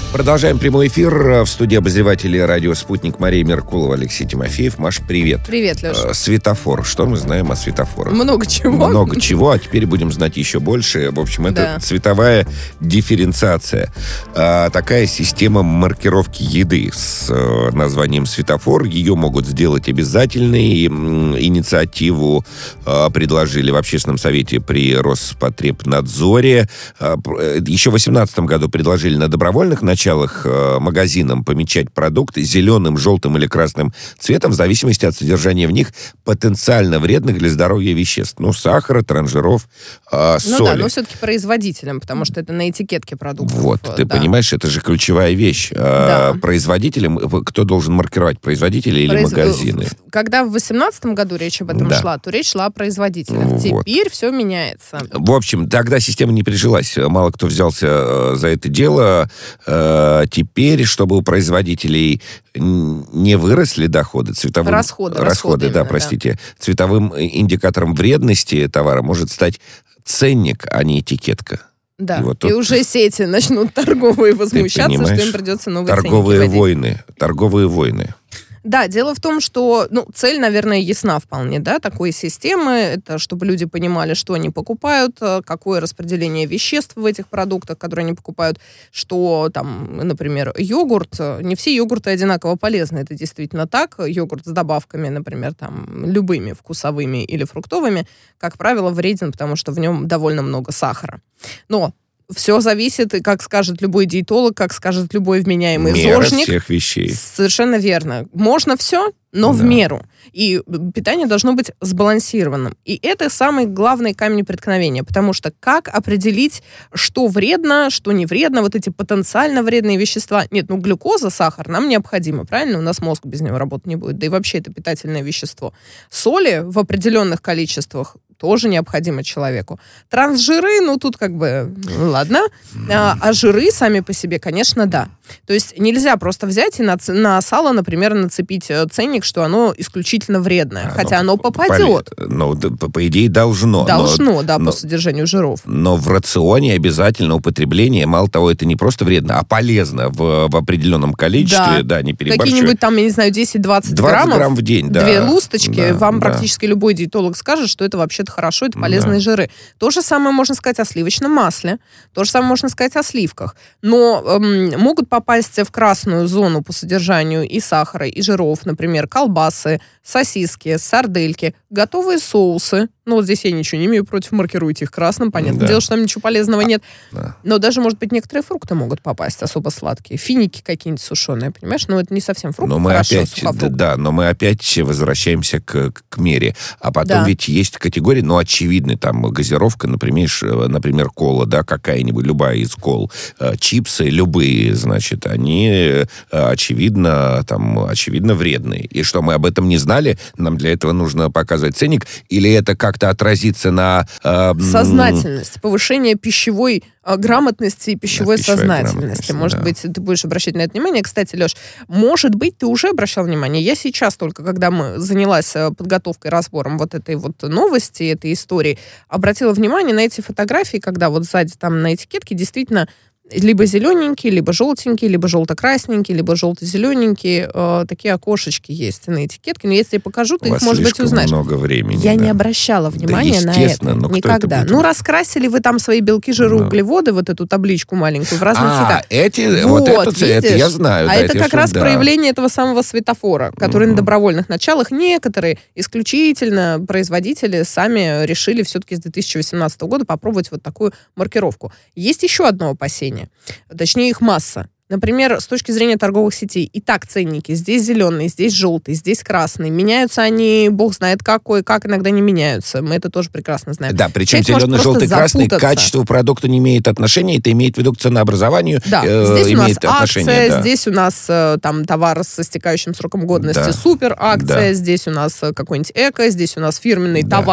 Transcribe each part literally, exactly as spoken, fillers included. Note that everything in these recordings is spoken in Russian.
Продолжаем прямой эфир. В студии обозреватели радио «Спутник» Мария Меркулова, Алексей Тимофеев. Маш, привет. Привет, Леша. Светофор. Что мы знаем о светофорах? Много чего. Много чего, а теперь будем знать еще больше. В общем, это Да. цветовая дифференциация. А, такая система маркировки еды с а, названием светофор. Ее могут сделать обязательной. М, Инициативу а, предложили в Общественном совете при Роспотребнадзоре. А, пр- еще в две тысячи восемнадцатом году предложили на добровольных началах магазинам помечать продукты зеленым, желтым или красным цветом в зависимости от содержания в них потенциально вредных для здоровья веществ. Ну, сахара, транжиров, э, Ну соли. да, но все-таки производителям, потому что это на этикетке продуктов. Вот, ты да. понимаешь, это же ключевая вещь. Да. А, производителям, кто должен маркировать, производители или Произ- магазины? Когда в восемнадцатом году речь об этом Да. шла, то речь шла о производителях. Вот. Теперь все меняется. В общем, тогда система не прижилась. Мало кто взялся э, за это дело. Э, теперь, чтобы у производителей н- не выросли доходы, цветовым... Расходы, расходы, расходы да, именно, простите. Цветовым индикатором вредности товара может стать ценник, а не этикетка. Да. И И, вот тут уже сети начнут торговые возмущаться, что понимаешь, им придется новые Торговые ценники вводить. войны. Торговые войны. Да, дело в том, что ну, цель, наверное, ясна вполне, да, такой системы. Это чтобы люди понимали, что они покупают, э, какое распределение веществ в этих продуктах, которые они покупают, что там, например, йогурт. Не все йогурты одинаково полезны, это действительно так. Йогурт с добавками, например, там, любыми вкусовыми или фруктовыми, как правило, вреден, потому что в нем довольно много сахара. Но все зависит, и как скажет любой диетолог, как скажет любой вменяемый Мера зожник. всех вещей. Совершенно верно. Можно все, но в Да. меру. И питание должно быть сбалансированным. И это самый главный камень преткновения, потому что как определить, что вредно, что не вредно, вот эти потенциально вредные вещества. Нет, ну глюкоза, сахар нам необходимо, правильно? У нас мозг без него работать не будет. Да и вообще это питательное вещество. Соли в определенных количествах тоже необходимо человеку. Трансжиры, ну тут как бы, ну, ладно. А, а жиры сами по себе, конечно, да. То есть нельзя просто взять и на, ц- на сало, например, нацепить э, ценник, что оно исключительно вредное. А, хотя ну, оно попадет. поле- Ну, да, по, по идее, должно. но- Должно, да, но- по содержанию жиров. Но в рационе обязательно употребление, мало того, это не просто вредно, а полезно в, в определенном количестве, да, Да. не переборщивая. Какие-нибудь там, я не знаю, десять-двадцать двадцать граммов, грамм в день, да. две лусточки, Да, вам да. практически любой диетолог скажет, что это вообще-то хорошо, это полезные Да. жиры. То же самое можно сказать о сливочном масле, то же самое можно сказать о сливках. Но эм, могут попасть в красную зону по содержанию и сахара, и жиров, например, колбасы, сосиски, сардельки, готовые соусы. Ну, вот здесь я ничего не имею против, маркируйте их красным, понятное Да. дело, что там ничего полезного нет. Да. Но даже, может быть, некоторые фрукты могут попасть особо сладкие. Финики какие-нибудь сушеные, понимаешь? Но это не совсем фрукты, Но мы хорошо, опять, сухофрукты. да, но мы опять возвращаемся к, к мере. А потом Да. ведь есть категории, ну, очевидны, там, газировка, например, ш- например, кола, да, какая-нибудь, любая из кол, э, чипсы, любые, значит, они, э, очевидно, там, очевидно вредные. И что, мы об этом не знали? Нам для этого нужно показывать ценник? Или это как-то отразится на... э, м, Сознательность, повышение пищевой а, грамотности и пищевой Да, пищевой сознательности. грамотности, Может да. быть, ты будешь обращать на это внимание. Кстати, Леш, может быть, ты уже обращал внимание. Я сейчас только, когда мы занялась а, подготовкой, разбором вот этой вот новости, этой истории, обратила внимание на эти фотографии, когда вот сзади там на этикетке действительно либо зелененькие, либо желтенькие, либо желто-красненькие, либо желто-зелененькие. Э, такие окошечки есть на этикетке. Но если я покажу, ты у их, вас может быть, слишком узнаешь. много времени. Я да. не обращала внимания на естественно, это. но кто это Никогда. будет? Ну, раскрасили вы там свои белки, жиры, Ну. углеводы, вот эту табличку маленькую в разных А, цветах. эти, вот, это, ц- это видишь? я знаю. А да, это я как слышал, раз да. проявление этого самого светофора, который Мгм. на добровольных началах некоторые исключительно производители сами решили все-таки с две тысячи восемнадцатого года попробовать вот такую маркировку. Есть еще одно опасение, точнее их масса. Например, с точки зрения торговых сетей, и так ценники. Здесь зеленый, здесь желтый, здесь красный. Меняются они, бог знает какой, как иногда не меняются. Мы это тоже прекрасно знаем. Да, причем Человек может зеленый, просто желтый, красный к запутаться. качеству продукта не имеет отношения. Это имеет в виду к ценообразованию. Да, э, здесь у нас имеет отношение, акция, да. здесь у нас э, там товар со истекающим сроком годности, Да. супер акция, Да. здесь у нас э, какой-нибудь эко, здесь у нас фирменный Да. товар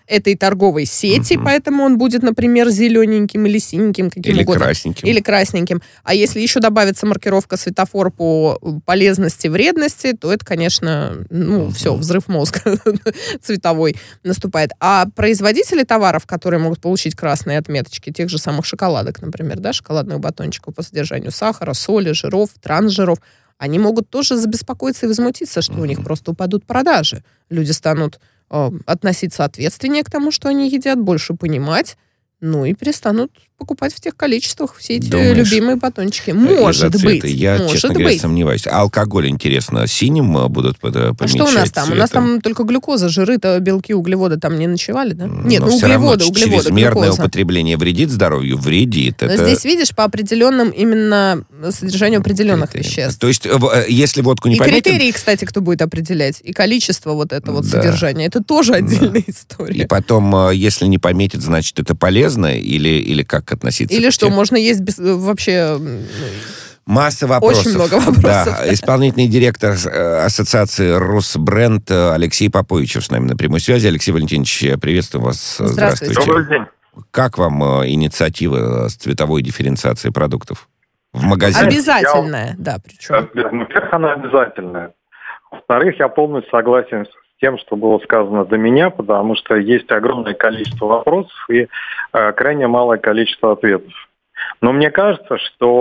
этой торговой сети, Мгм. поэтому он будет, например, зелененьким или синеньким, каким Или угодно. красненьким. Или красненьким. А если еще добавится маркировка светофор по полезности, вредности, то это, конечно, ну, Мгм. все, взрыв мозга цветовой наступает. А производители товаров, которые могут получить красные отметочки, тех же самых шоколадок, например, да, шоколадных батончиков по содержанию сахара, соли, жиров, трансжиров, они могут тоже забеспокоиться и возмутиться, что у них Мгм. просто упадут продажи. Люди станут э, относиться ответственнее к тому, что они едят, больше понимать, ну и перестанут покупать в тех количествах все эти Думаешь, любимые батончики. из-за Может цвета? быть, Я, может честно говоря, быть. сомневаюсь. А алкоголь, интересно, синим э, будут под- э, А помечать что у нас там? У нас цветом? там только глюкоза, жиры-то, белки, углеводы там не ночевали, да? М, Нет, Но ну все равно углеводы, углеводы, чрезмерное глюкоза. употребление вредит здоровью? Вредит. Но Это здесь, видишь, по определенным именно содержанию определенных критерий. веществ. То есть, э, в- э, если водку не И пометят, критерии, кстати, кто будет определять, и количество вот этого вот Да. содержания, это тоже отдельная и история. потом, э, если не пометят, значит, это полезно? Или, или как относиться Или к что, те- можно есть без- вообще... м, Масса вопросов. Очень много вопросов. Да, исполнительный директор э, ассоциации «Росбренд» э, Алексей Поповичев с нами на прямой связи. Алексей Валентинович, я приветствую вас. Здравствуйте. Добрый день. Как вам э, инициатива с цветовой дифференциацией продуктов в магазине? Обязательная, да, причем. Ну, во-первых, она обязательная. Во-вторых, я полностью согласен с тем, что было сказано до меня, потому что есть огромное количество вопросов и э, крайне малое количество ответов. Но мне кажется,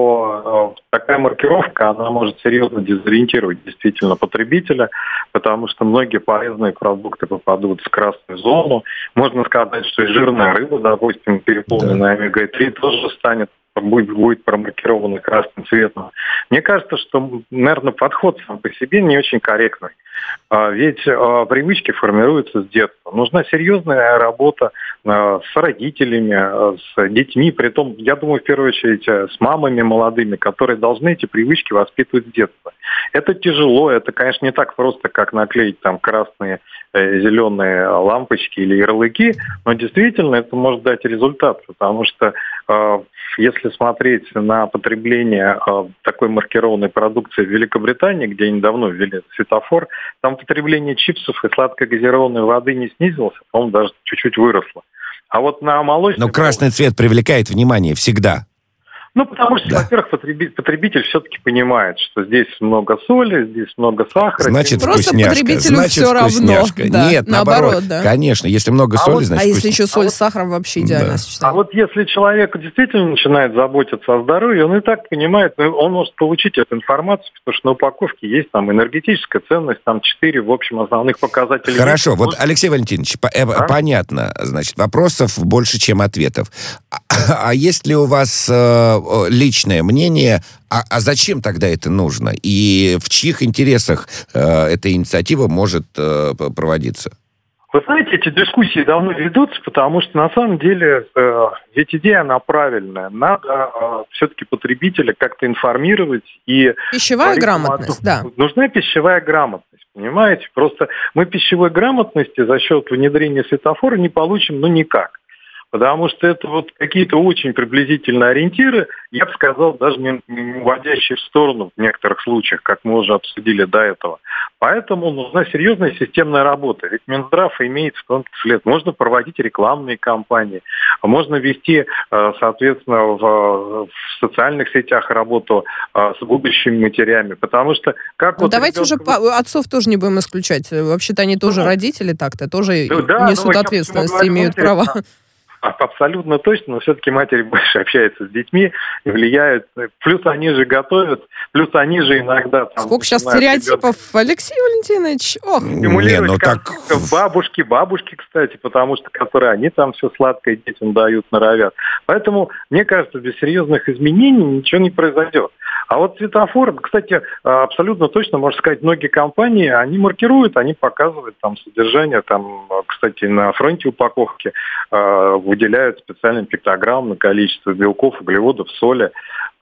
что э, такая маркировка, она может серьезно дезориентировать действительно потребителя, потому что многие полезные продукты попадут в красную зону. Можно сказать, что и жирная рыба, допустим, переполненная омега три, тоже станет будет, будет промаркирована красным цветом. Мне кажется, что, наверное, подход сам по себе не очень корректный. А, ведь а, привычки формируются с детства. Нужна серьезная работа а, с родителями, а, с детьми. Притом, я думаю, в первую очередь, а, с мамами молодыми, которые должны эти привычки воспитывать с детства. Это тяжело, это, конечно, не так просто, как наклеить там красные, э, зеленые лампочки или ярлыки, но действительно это может дать результат, потому что э, если смотреть на потребление э, такой маркированной продукции в Великобритании, где они давно ввели светофор, там потребление чипсов и сладкогазированной воды не снизилось, а по-моему, даже чуть-чуть выросло. А вот на молочный... Но красный цвет привлекает внимание всегда. Ну, потому что, Да. во-первых, потребитель, потребитель все-таки понимает, что здесь много соли, здесь много сахара. Значит, Просто вкусняшка. потребителю Значит, всё равно, вкусняшка. да, Нет, наоборот, наоборот. да. Конечно, если много А соли, вот- значит, А если вкуснее. еще соль А с сахаром, вообще идеально Да. сочетание. А вот если человек действительно начинает заботиться о здоровье, он и так понимает, ну, он может получить эту информацию, потому что на упаковке есть там энергетическая ценность, там четыре, в общем, основных показателей. Хорошо, есть. вот, Алексей Валентинович, по- э, Да? понятно, значит, вопросов больше, чем ответов. А, а есть ли у вас э, э, личное мнение, а, а зачем тогда это нужно? И в чьих интересах э, эта инициатива может э, п- проводиться? Вы знаете, эти дискуссии давно ведутся, потому что на самом деле э, ведь идея, она правильная. Надо э, все-таки потребителя как-то информировать и... Пищевая говорить ему о грамотность, том- да. Нужна пищевая грамотность, понимаете? Просто мы пищевой грамотности за счет внедрения светофора не получим, ну, никак. Потому что это вот какие-то очень приблизительные ориентиры, я бы сказал, даже не, не уводящие в сторону в некоторых случаях, как мы уже обсудили до этого. Поэтому нужна серьезная системная работа. Ведь Минздрав имеет в том числе, можно проводить рекламные кампании, можно вести, соответственно, в, в социальных сетях работу с будущими матерями. Потому что как Ну, вот давайте уже ребенка- по- отцов тоже не будем исключать. Вообще-то они тоже Ну, родители так-то, тоже ну да, несут ну, я ответственность, почему говорю, имеют матери, права. А- Абсолютно точно, но все-таки матери больше общаются с детьми и влияют. Плюс они же готовят, плюс они же иногда... Там, Сколько сейчас начинают стереотипов, Алексей Валентинович. Ох, Не, стимулировать ну так... конфликтов бабушки, бабушки, кстати, потому что которые они там все сладкое детям дают, норовят. Поэтому, мне кажется, без серьезных изменений ничего не произойдет. А вот светофор, кстати, абсолютно точно, можно сказать, многие компании, они маркируют, они показывают там содержание, там, кстати, на фронте упаковки э, выделяют специальным пиктограмм на количество белков, углеводов, соли.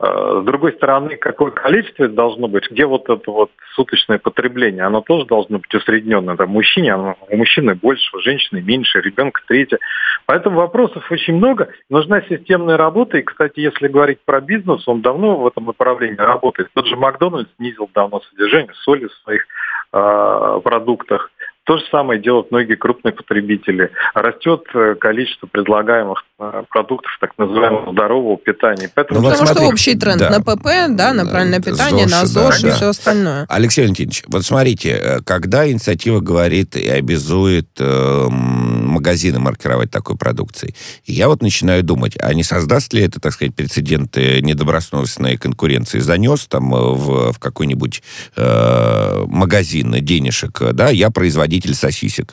С другой стороны, какое количество это должно быть, где вот это вот суточное потребление, оно тоже должно быть усредненно. Там мужчине, оно, у мужчины больше, у женщины меньше, ребенка третье. Поэтому вопросов очень много. Нужна системная работа. И, кстати, если говорить про бизнес, он давно в этом направлении работает. Тот же Макдональдс снизил давно содержание соли в своих э, продуктах. То же самое делают многие крупные потребители. Растет количество предлагаемых продуктов так называемого здорового питания. Поэтому, ну, вот потому смотри, что общий тренд да, на ПП, да, на правильное питание, ЗОЖ, на ЗОЖ да, и да. все остальное. Алексей Валентинович, вот смотрите, когда инициатива говорит и обязует э, магазины маркировать такой продукцией, я вот начинаю думать, а не создаст ли это, так сказать, прецеденты недобросовестной конкуренции? Занес там в, в какой-нибудь э, магазин денежек, да, я производитель сосисек.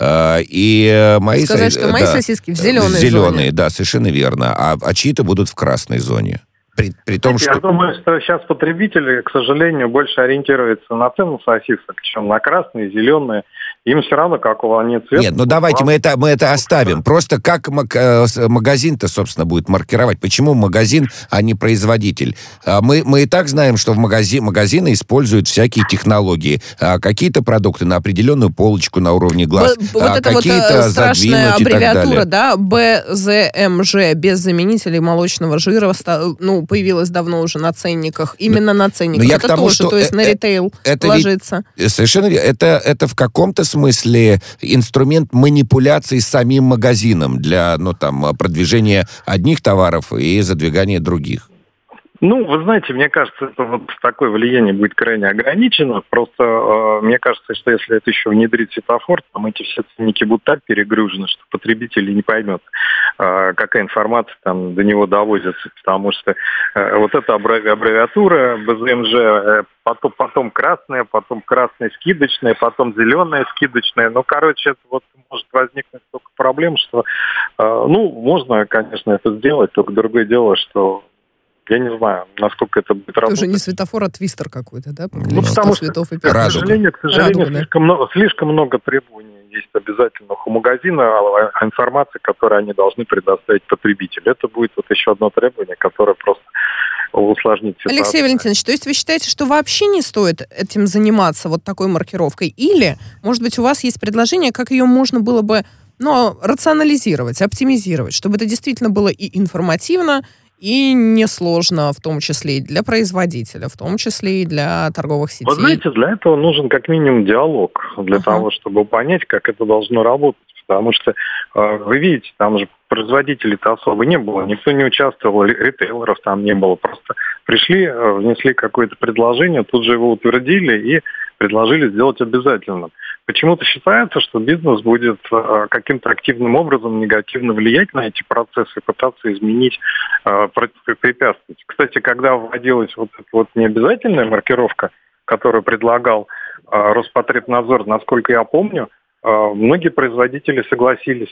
И мои Сказать, со... что мои да, сосиски в зеленой зеленые, зоне. Да, совершенно верно. А, а чьи-то будут в красной зоне. При, при том, Я что... думаю, что сейчас потребители, к сожалению, больше ориентируются на цену сосисок, чем на красные, зеленые. Им все равно, какого они цвета. Нет, ну давайте мы это, мы это оставим. Просто как магазин-то, собственно, будет маркировать? Почему магазин, а не производитель? Мы, мы и так знаем, что в магазин, магазины используют всякие технологии. Какие-то продукты на определенную полочку на уровне глаз. Вот а это какие-то вот страшная аббревиатура, да? бэ зэ эм жэ, без заменителей молочного жира, ну, появилась давно уже на ценниках. Именно на ценниках. Но это тоже, то есть на ритейл это ложится. Ведь, совершенно это, это в каком-то смысле инструмент манипуляции с самим магазином для, ну, там, продвижения одних товаров и задвигания других. Ну, вы знаете, мне кажется, это вот такое влияние будет крайне ограничено. Просто э, мне кажется, что если это еще внедрить светофор, там эти все ценники будут так перегружены, что потребитель не поймет, э, какая информация там до него доводится. Потому что э, вот эта аббревиатура бэ зэ эм жэ, э, потом, потом красная, потом красная скидочная, потом зеленая скидочная. Ну, короче, это вот может возникнуть только проблема, что, э, ну, можно, конечно, это сделать, только другое дело, что я не знаю, насколько это будет работать. Это уже не светофор, а твистер какой-то, да? По ну, потому что, цветов и к сожалению, к сожалению Радуга, слишком, да. много, слишком много требований есть обязательных у магазина, а, а информации, которую они должны предоставить потребителю. Это будет вот еще одно требование, которое просто усложнит ситуацию. Алексей Валентинович, то есть вы считаете, что вообще не стоит этим заниматься, вот такой маркировкой? Или, может быть, у вас есть предложение, как ее можно было бы, ну, рационализировать, оптимизировать, чтобы это действительно было и информативно, и несложно, в том числе и для производителя, в том числе и для торговых сетей. Вы знаете, для этого нужен как минимум диалог, для uh-huh. того, чтобы понять, как это должно работать. Потому что, вы видите, там же производителей-то особо не было, никто не участвовал, ритейлеров там не было. Просто пришли, внесли какое-то предложение, тут же его утвердили и предложили сделать обязательным. Почему-то считается, что бизнес будет каким-то активным образом негативно влиять на эти процессы, пытаться изменить, препятствовать. Кстати, когда вводилась вот эта вот необязательная маркировка, которую предлагал Роспотребнадзор, насколько я помню, многие производители согласились.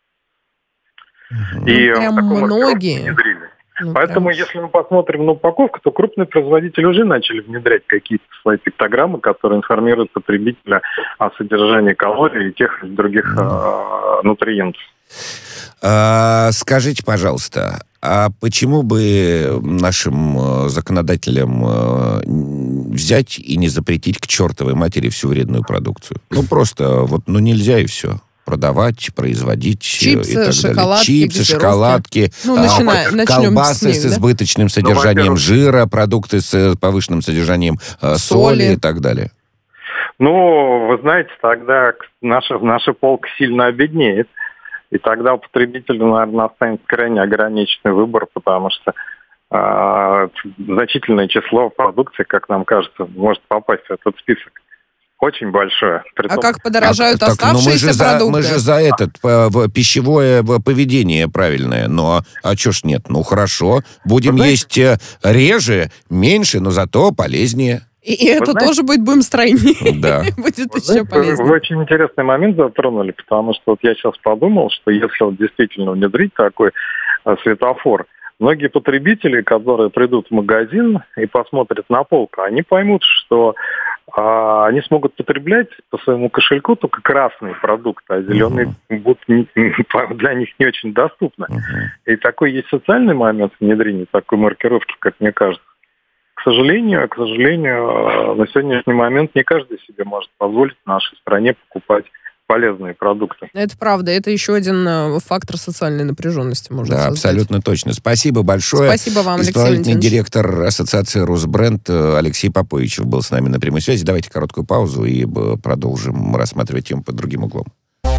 Ну, и прям многие. Ну, Поэтому, прям... если мы посмотрим на упаковку, то крупные производители уже начали внедрять какие-то свои пиктограммы, которые информируют потребителя о содержании калорий и тех или других mm. э, нутриентов. А, скажите, пожалуйста, а почему бы нашим законодателям взять и не запретить к чертовой матери всю вредную продукцию? Ну, просто вот, ну, нельзя и все. Продавать, производить чипсы, и так шоколадки, далее. Чипсы, газировки. шоколадки, ну, а, начинаем, колбасы с, них, с избыточным да? содержанием ну, жира, продукты с повышенным содержанием соли. соли и так далее. Ну, вы знаете, тогда наша, наша полка сильно обеднеет. И тогда у потребителя, наверное, останется крайне ограниченный выбор, потому что э, значительное число продукции, как нам кажется, может попасть в этот список. Очень большое. Притом... А как подорожают а, оставшиеся так, ну мы продукты? За, мы же за этот по, по, пищевое поведение правильное. Но а чё ж нет? Ну хорошо, будем есть реже, меньше, но зато полезнее. И, и это знаете, тоже будет, будем стройнее. Да. Будет еще знаете, полезнее. Вы очень интересный момент затронули, потому что вот я сейчас подумал, что если вот действительно внедрить такой а, светофор, многие потребители, которые придут в магазин и посмотрят на полку, они поймут, что а, они смогут потреблять по своему кошельку только красные продукты, а зеленые uh-huh. будут не, для них не очень доступны. Uh-huh. И такой есть социальный момент внедрения такой маркировки, как мне кажется. К сожалению, к сожалению, на сегодняшний момент не каждый себе может позволить в нашей стране покупать полезные продукты. Это правда. Это еще один фактор социальной напряженности можно Да, создать. абсолютно точно. Спасибо большое. Спасибо вам, Алексей Исполнительный Валентинович. директор Ассоциации «Росбренд» Алексей Поповичев был с нами на прямой связи. Давайте короткую паузу и продолжим рассматривать тему под другим углом.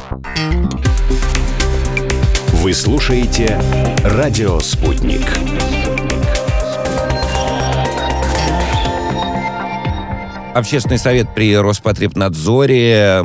Вы слушаете «Радио Спутник». Общественный совет при Роспотребнадзоре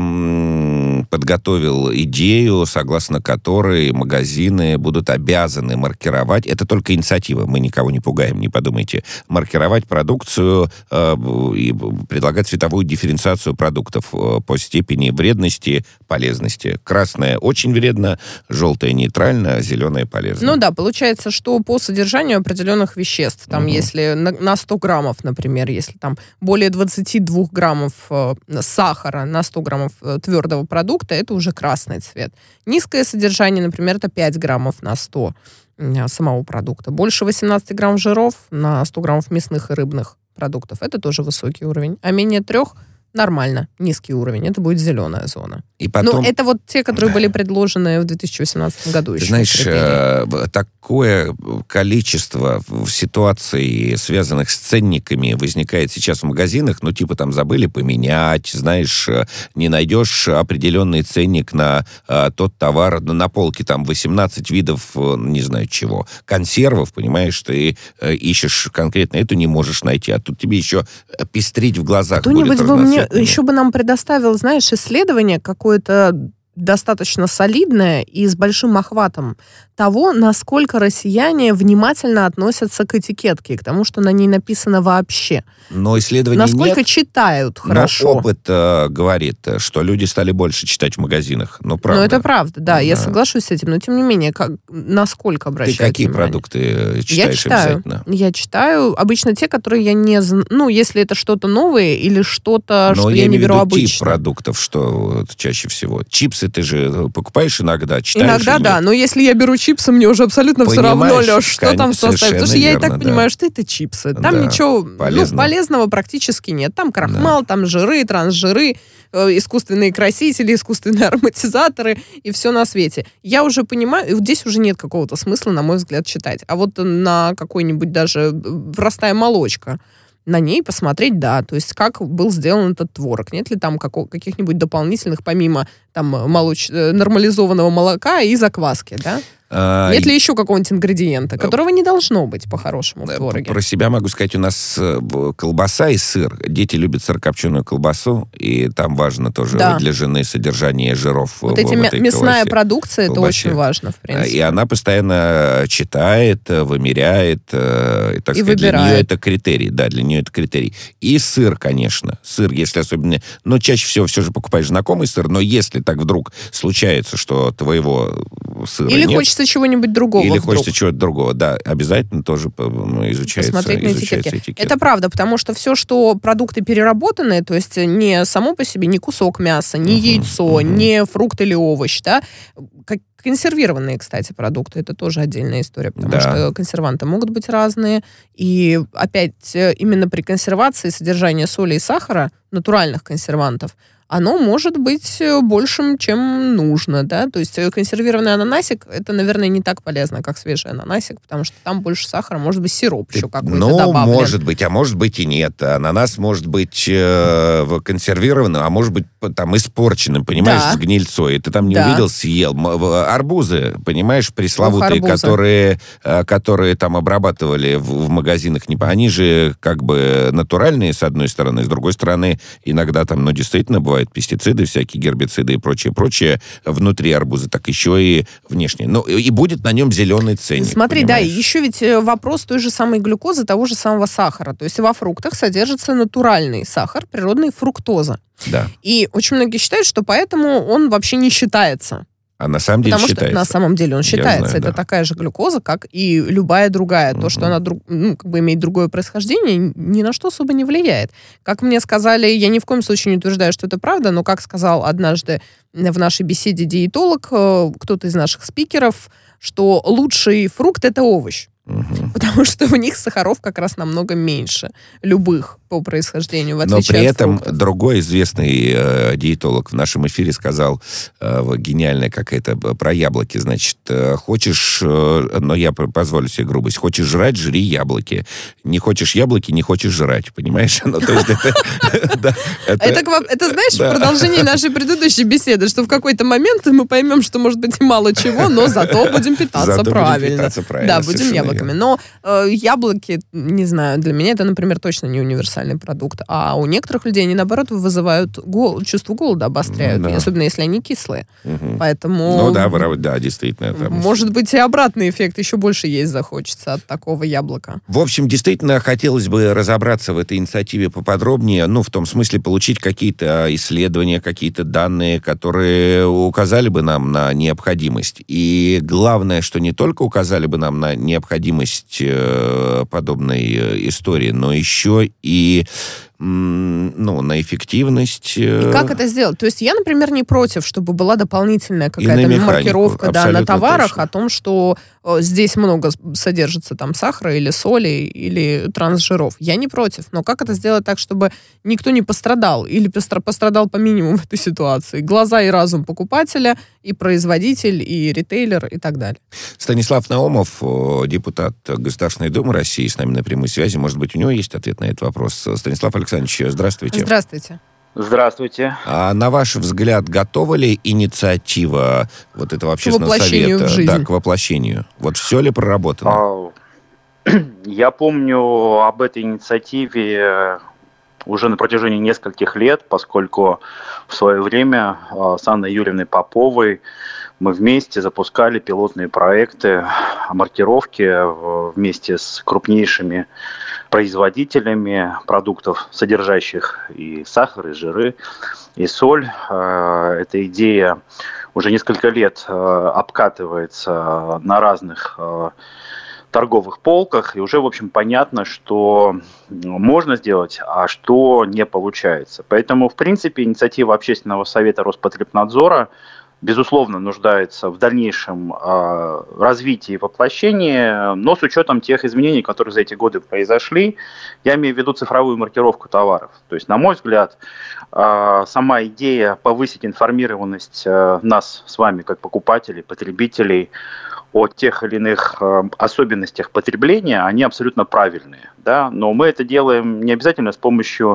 подготовил идею, согласно которой магазины будут обязаны маркировать, это только инициатива, мы никого не пугаем, не подумайте, маркировать продукцию э, и предлагать цветовую дифференциацию продуктов э, по степени вредности, полезности. Красное очень вредно, желтое нейтрально, зеленое полезно. Ну да, получается, что по содержанию определенных веществ, там, угу. если на, на сто граммов, например, если там более двадцати двух граммов э, сахара на сто граммов э, твердого продукта, это уже красный цвет. Низкое содержание, например, это пять граммов на сто э, самого продукта. Больше восемнадцати грамм жиров на сто граммов мясных и рыбных продуктов, это тоже высокий уровень. А менее трех нормально, низкий уровень. Это будет зеленая зона. И потом... Ну, это вот те, которые были предложены в две тысячи восемнадцатом году. Еще знаешь, э, такое количество ситуаций, связанных с ценниками, возникает сейчас в магазинах, ну, типа там забыли поменять, знаешь, не найдешь определенный ценник на э, тот товар, на полке там восемнадцать видов, э, не знаю чего, консервов, понимаешь, ты э, ищешь конкретно эту, не можешь найти, а тут тебе еще пестрить в глазах Кто-нибудь будет бы мне еще бы нам предоставил, знаешь, исследование какое-то достаточно солидное и с большим охватом того, насколько россияне внимательно относятся к этикетке, к тому, что на ней написано вообще. Но исследований насколько нет, читают хорошо. Но опыт э, говорит, что люди стали больше читать в магазинах. Ну, правда. Ну, это правда, да, да, я соглашусь с этим. Но, тем не менее, как, насколько обращают Ты какие внимание? продукты читаешь я читаю, обязательно? Я читаю. Обычно те, которые я не знаю. Ну, если это что-то новое или что-то, но что я, я не беру виду обычно. Тип продуктов, что вот, чаще всего. Чипсы ты же покупаешь иногда, читаешь? Иногда, да. Но если я беру чипсы, мне уже абсолютно Понимаешь, все равно, Леш, что конечно, там в составе. Потому что я и так верно, понимаю, да. что это чипсы. Там Да, ничего полезного. Ну, полезного практически нет. Там крахмал, да. Там жиры, трансжиры, э, искусственные красители, искусственные ароматизаторы и все на свете. Я уже понимаю, здесь уже нет какого-то смысла, на мой взгляд, читать. А вот на какой-нибудь даже простая молочка, на ней посмотреть, да, то есть как был сделан этот творог, нет ли там како- каких-нибудь дополнительных, помимо там молоч... нормализованного молока и закваски, да? А, нет ли еще какого-нибудь ингредиента, которого не должно быть по-хорошему в твороге? Про себя могу сказать, у нас колбаса и сыр. Дети любят сырокопченую колбасу, и там важно тоже да. для жены содержание жиров. Вот в, эти в этой мясная колбасе, продукция, колбасе. Это очень важно, в принципе. И она постоянно читает, вымеряет, и, так и сказать, выбирает. Для нее это критерий, да, для нее это критерий. И сыр, конечно. Сыр, если особенно... Но чаще всего все же покупаешь знакомый сыр, но если так вдруг случается, что твоего сыра Или нет... хочется чего-нибудь другого. Или вдруг. хочется чего-то другого, да, обязательно тоже ну, изучается, Посмотреть на изучается этикетки. этикетка. Это правда, потому что все, что продукты переработанные, то есть не само по себе, не кусок мяса, не uh-huh, яйцо, uh-huh. не фрукт или овощ, да, как консервированные, кстати, продукты, это тоже отдельная история, потому да. что консерванты могут быть разные, и опять именно при консервации содержание соли и сахара, натуральных консервантов, оно может быть большим, чем нужно, да, то есть консервированный ананасик, это, наверное, не так полезно, как свежий ананасик, потому что там больше сахара, может быть, сироп еще какой-то ну, добавлен. может быть, а может быть и нет. Ананас может быть э, консервированным, а может быть там испорченным, понимаешь, да. с гнильцой. Ты там не да. увидел, съел. Арбузы, понимаешь, пресловутые, Ох, которые, которые там обрабатывали в, в магазинах, не, они же как бы натуральные, с одной стороны, с другой стороны, иногда там, ну, действительно, бывает пестициды, всякие гербициды и прочее, прочее внутри арбуза, так еще и внешне. Ну, и будет на нем зеленый ценник. Смотри, понимаешь? да, и еще ведь вопрос той же самой глюкозы, того же самого сахара. То есть во фруктах содержится натуральный сахар, природная фруктоза. Да. И очень многие считают, что поэтому он вообще не считается. А на самом деле Потому считается. что на самом деле он считается. знаю, это да. такая же глюкоза, как и любая другая. Mm-hmm. То, что она друг, ну, как бы имеет другое происхождение, ни на что особо не влияет. Как мне сказали, я ни в коем случае не утверждаю, что это правда, но как сказал однажды в нашей беседе диетолог, кто-то из наших спикеров, что лучший фрукт — это овощ. Угу. Потому что в них сахаров как раз намного меньше любых по происхождению, в отличие Но при от этом фруктов. другой известный э, диетолог в нашем эфире сказал, э, гениальная какая-то, про яблоки, значит, э, хочешь, э, но я позволю себе грубость, хочешь жрать, жри яблоки. Не хочешь яблоки, не хочешь жрать, понимаешь? Ну, то есть это... Это, знаешь, в продолжении нашей предыдущей беседы, что в какой-то момент мы поймем, что, может быть, мало чего, но зато будем питаться правильно. Да, будем яблоками. Но яблоки, не знаю, для меня это, например, точно не универсальный продукт. А у некоторых людей они, наоборот, вызывают гол- чувство голода, обостряют. Ну, да. Особенно, если они кислые. Угу. Поэтому... Ну да, да, действительно. Там... Может быть, и обратный эффект. Еще больше есть захочется от такого яблока. В общем, действительно, хотелось бы разобраться в этой инициативе поподробнее. Ну, в том смысле, получить какие-то исследования, какие-то данные, которые указали бы нам на необходимость. И главное, что не только указали бы нам на необходимость э, подобной э, истории, но еще и ну, на эффективность. И как это сделать? То есть я, например, не против, чтобы была дополнительная какая-то маркировка, да, на товарах точно. О том, что э, здесь много содержится там сахара или соли, или трансжиров. Я не против. Но как это сделать так, чтобы никто не пострадал? Или пострадал по минимуму в этой ситуации? Глаза и разум покупателя, и производитель, и ритейлер, и так далее. Станислав Наумов, депутат Государственной Думы России, с нами на прямой связи. Может быть, у него есть ответ на этот вопрос. Станислав Александрович, здравствуйте. Здравствуйте. Здравствуйте. А на ваш взгляд, готова ли инициатива вот этого общественного совета да, к воплощению? Вот все ли проработано? Я помню об этой инициативе уже на протяжении нескольких лет, поскольку в свое время с Анной Юрьевной Поповой мы вместе запускали пилотные проекты маркировки вместе с крупнейшими производителями продуктов, содержащих и сахар, и жиры, и соль. Эта идея уже несколько лет обкатывается на разных торговых полках, и уже, в общем, понятно, что можно сделать, а что не получается. Поэтому, в принципе, инициатива Общественного совета Роспотребнадзора безусловно, нуждается в дальнейшем э, развитии и воплощении, но с учетом тех изменений, которые за эти годы произошли, я имею в виду цифровую маркировку товаров. То есть, на мой взгляд, э, сама идея повысить информированность э, нас с вами, как покупателей, потребителей, о тех или иных э, особенностях потребления, они абсолютно правильные. Да? Но мы это делаем не обязательно с помощью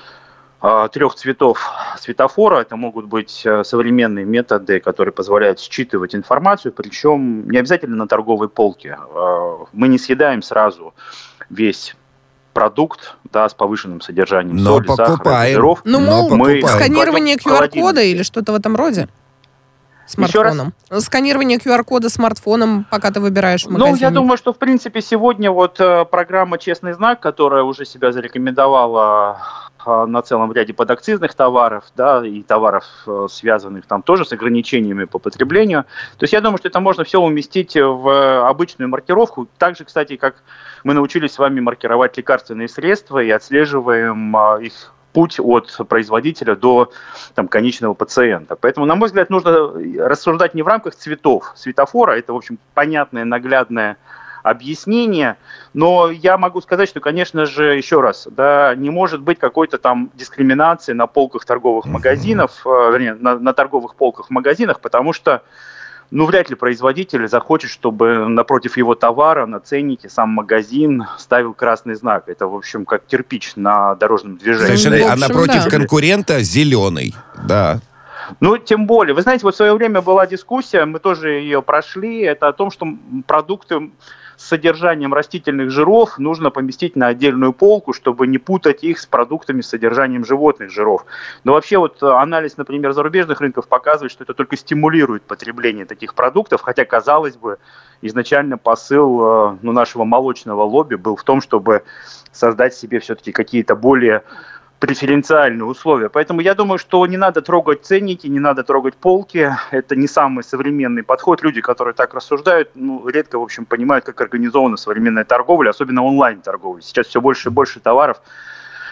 трех цветов светофора. Это могут быть современные методы, которые позволяют считывать информацию, причем не обязательно на торговой полке. Мы не съедаем сразу весь продукт, да, с повышенным содержанием но соли, сахара, жиров. Ну, мол, мы сканирование ку ар-кода или что-то в этом роде? Смартфоном. Сканирование ку ар-кода смартфоном, пока ты выбираешь в магазине. Ну, я думаю, что, в принципе, сегодня вот программа «Честный знак», которая уже себя зарекомендовала на целом ряде подакцизных товаров, да, и товаров, связанных там тоже с ограничениями по потреблению. То есть я думаю, что это можно все уместить в обычную маркировку. Так же, кстати, как мы научились с вами маркировать лекарственные средства и отслеживаем их путь от производителя до там, конечного пациента. Поэтому, на мой взгляд, нужно рассуждать не в рамках цветов светофора. Это, в общем, понятное, наглядное объяснение, но я могу сказать, что, конечно же, еще раз, да, не может быть какой-то там дискриминации на полках торговых магазинов, э, вернее, на, на торговых полках в магазинах, потому что, ну, вряд ли производитель захочет, чтобы напротив его товара на ценнике сам магазин ставил красный знак. Это, в общем, как кирпич на дорожном движении. Совершенно, а напротив да. конкурента зеленый, да. Ну, тем более. Вы знаете, вот в свое время была дискуссия, мы тоже ее прошли, это о том, что продукты с содержанием растительных жиров нужно поместить на отдельную полку, чтобы не путать их с продуктами с содержанием животных жиров. Но вообще вот анализ, например, зарубежных рынков показывает, что это только стимулирует потребление таких продуктов, хотя, казалось бы, изначально посыл ну, нашего молочного лобби был в том, чтобы создать себе все-таки какие-то более преференциальные условия. Поэтому я думаю, что не надо трогать ценники, не надо трогать полки. Это не самый современный подход. Люди, которые так рассуждают, ну, редко, в общем, понимают, как организована современная торговля, особенно онлайн-торговля. Сейчас все больше и больше товаров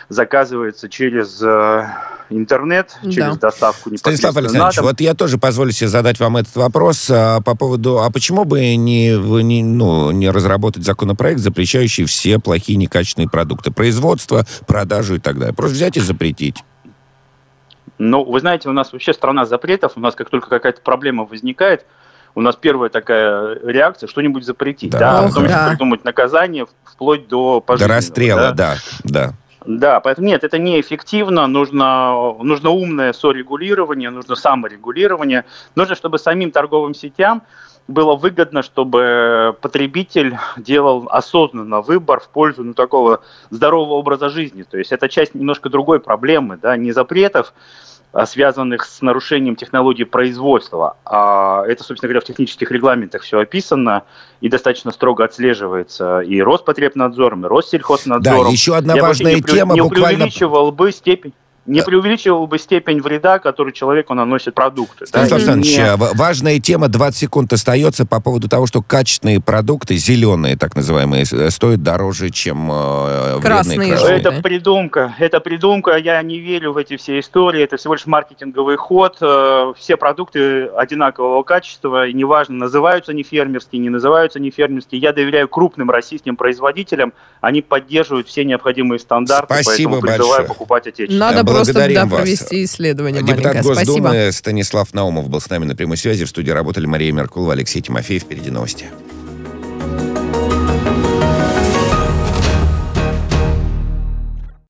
заказывается через э, интернет, Да. через доставку непосредственно Станислав на Александрович, дом. вот я тоже позволю себе задать вам этот вопрос а, по поводу, а почему бы не, вы не, ну, не разработать законопроект, запрещающий все плохие некачественные продукты, производство, продажу и так далее? Просто взять и запретить. Ну, вы знаете, у нас вообще страна запретов, у нас как только какая-то проблема возникает, у нас первая такая реакция — что-нибудь запретить, Да. да, Ох, в том числе да. придумать наказание вплоть до До пожизненного. расстрела, да. да, да. Да, поэтому нет, это неэффективно, нужно, нужно умное сорегулирование, нужно саморегулирование, нужно, чтобы самим торговым сетям было выгодно, чтобы потребитель делал осознанно выбор в пользу, ну, такого здорового образа жизни. То есть это часть немножко другой проблемы, да, не запретов, а связанных с нарушением технологий производства. А это, собственно говоря, в технических регламентах все описано и достаточно строго отслеживается и Роспотребнадзором, и Россельхознадзором. Да, еще одна Я важная вообще не, тема не буквально... преувеличивал бы степень. Не Да. преувеличивал бы степень вреда, который человеку наносит продукты. да, Станислав и Александрович, не- а, в- важная тема, двадцать секунд остается по поводу того, что качественные продукты, зеленые так называемые, с- стоят дороже, чем э, Красные вредные же. красные. Это придумка, это придумка, я не верю в эти все истории, это всего лишь маркетинговый ход, э, все продукты одинакового качества, и неважно, называются они фермерские, не называются они фермерские, я доверяю крупным российским производителям, они поддерживают все необходимые стандарты, Спасибо поэтому призываю большое. покупать отечественное. Надо Да, просто благодарим да, вас. провести исследование Депутат маленькое. Спасибо. Госдумы Станислав Наумов был с нами на прямой связи. В студии работали Мария Меркулова, Алексей Тимофеев. Впереди новости.